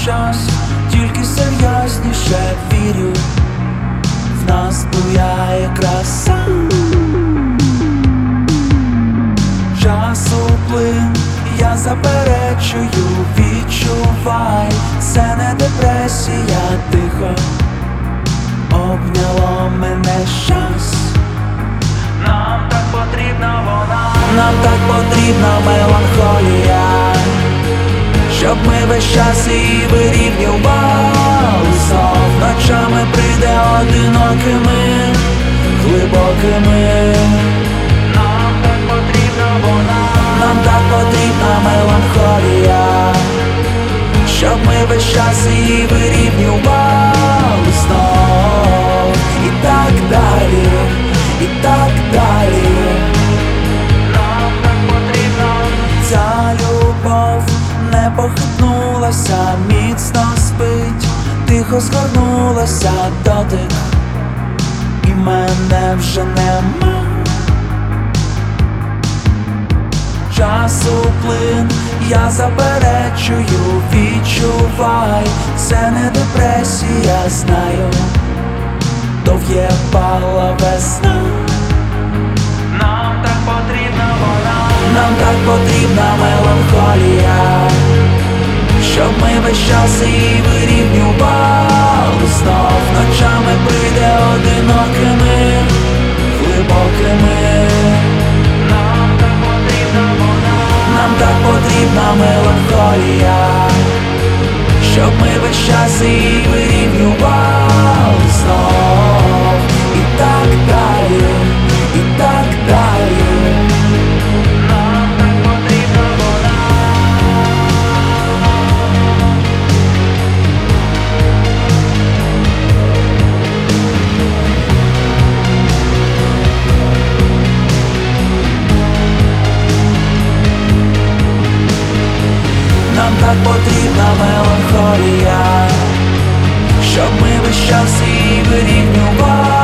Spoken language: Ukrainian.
щось, тільки серйозніше вірю, в нас буяє краса. Часу плин, я заперечую, відчувай, це не депресія, тихо обняло мене щось. Нам так потрібна вона, нам так потрібна меланхолія, щоб ми весь час її вирівнювали. Знов ночами прийде одинокими, глибокими. Нам так потрібна вона, нам так потрібна меланхолія, щоб ми весь час її вирівнювали знов. І так далі, і так далі. Нам так потрібно. Ця любов не похитнулася, міцно спить, тихо згорнулася, дотик, і мене вже нема. Часу плин, я заперечую, відчувай, це не депресія, знаю, дов'є пала весна. Нам так потрібна вона, нам так потрібна меланхолія, щоб ми весь час її вирівнювали знов. Ночами прийде одинокими, глибокими. Нам так потрібна вона, нам так потрібна меланхолія, щоб ми весь час її вирівнювали знов. І так далі, і так далі. Нам так потрібна вона. Нам так потрібна меланхолія, щоб ми весь час її вирівнювали.